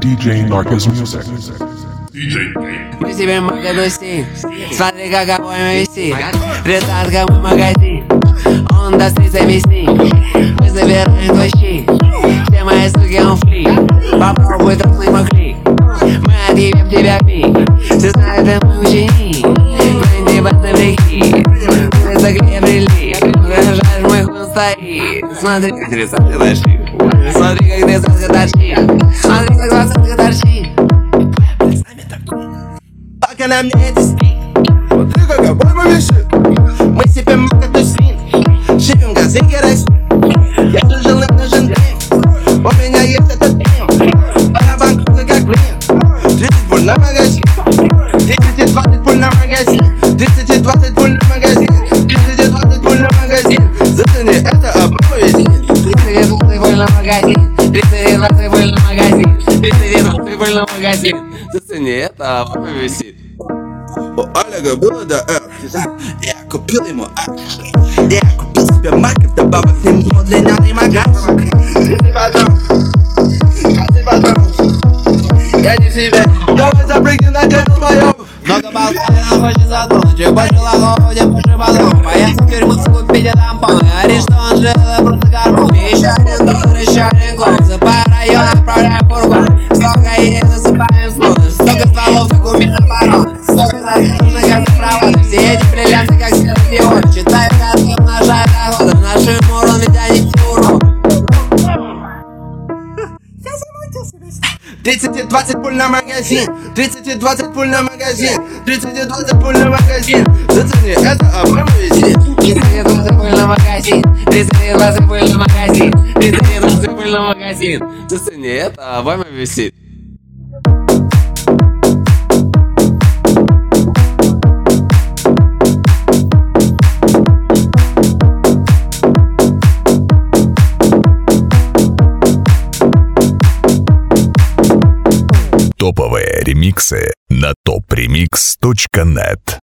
DJ Narcos Music. Мы себе магазин, смотри, какой мы висим. Резать, как мы магазин, он даст 30 весни. Мы забираем твой щит, все мои суки он флик. Попробуй трогнуть мой клик, мы отъебем тебя пик. Все знают, это мой ученик, Грэнди батарейки. Ты загребли, выражаешь мой хуй стоит. Смотри, как 30 торчит, смотри, как 30 торчит, смотри, как 20 торчит. Пока на мне эти стрит, смотри, как обойма висит. Мы себе макатусин, живем в газе керосин. Я же жил на жендре, у меня есть этот дым. Барабан круглый как блин, 30 пуль на магазин, 30-20 пуль на магазин, 30-20 пуль на магазин, 30-20 пуль на магазин. Зацени, это обойма висит. 30-20 пуль на магазин, 30-20 пуль на магазин, 30-20 пуль на магазин. Зацени, это обойма висит. У Олега было до F. Я купил ему F. Я купил себе Мак и добавил к нему удлиненный магаз. Я не себе, давай запрыгни на крышу мою. Много болтали, нам хочет затронуть. Чуть больше лохов, где больше баллон. Боятся в тюрьму, купить тампон. Говорит, что он жил, это просто гармон. Еще один доллар, еще один клон. Засыпаю район, отправляю фургон. Столько идей, засыпаем смуты. Столько стволов, как у меня барон. Столько засыпано, как запроводы. Все эти бриллианты, как светодиод. Читаю катки, умножаю доходы. Нашим урон, ведь они все урон. 30-20 пуль на магазин, 30-20 пуль на магазин, 30-20 пуль на магазин. Зацени, это обойма висит. 30-20 пуль на магазин, 30-20 пуль на магазин, 30-20 пуль на магазин. Зацени, это обойма висит. Топовые ремиксы на topremix.net.